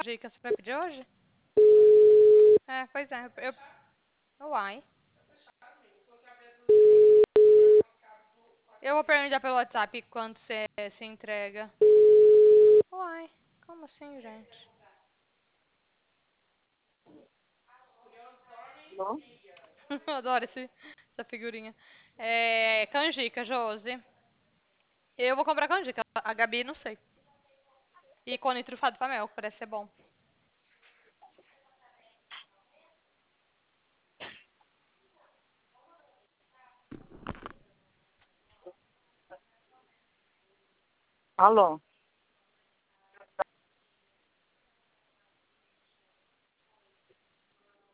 Dica, você vai pedir hoje? É, pois é. Uai. Eu vou perguntar pelo WhatsApp quando você se entrega. Uai, como assim, gente? Bom, Eu adoro essa figurinha. É, canjica, Josi. Eu vou comprar canjica. A Gabi, não sei. E cone trufado pra mel, que parece ser bom. alô?